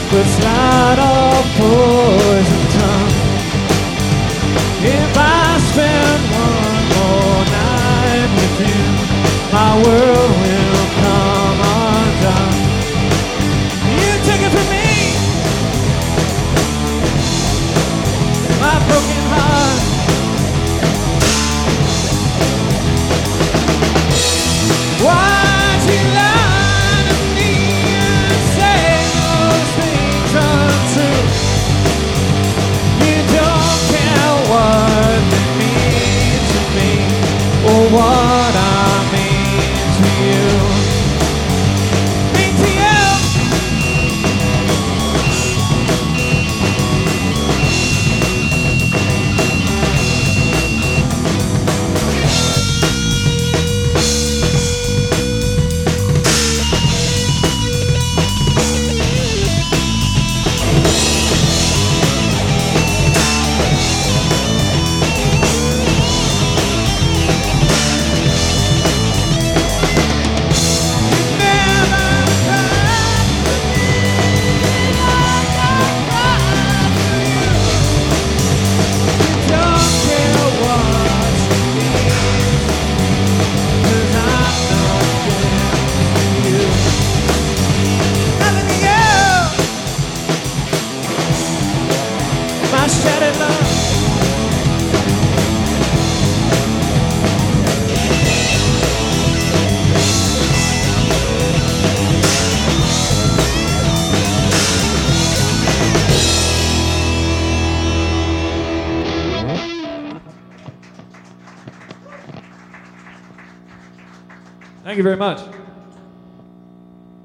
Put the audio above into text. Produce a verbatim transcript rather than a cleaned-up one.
but slide off poison tongue. If I spend one more night with you, my world will come undone. You took it from me, my broken heart. Why'd you lie to me and say those things untrue? You don't care what they mean to me, or what I mean to you. Mean to you. Shattered love. Thank you very much.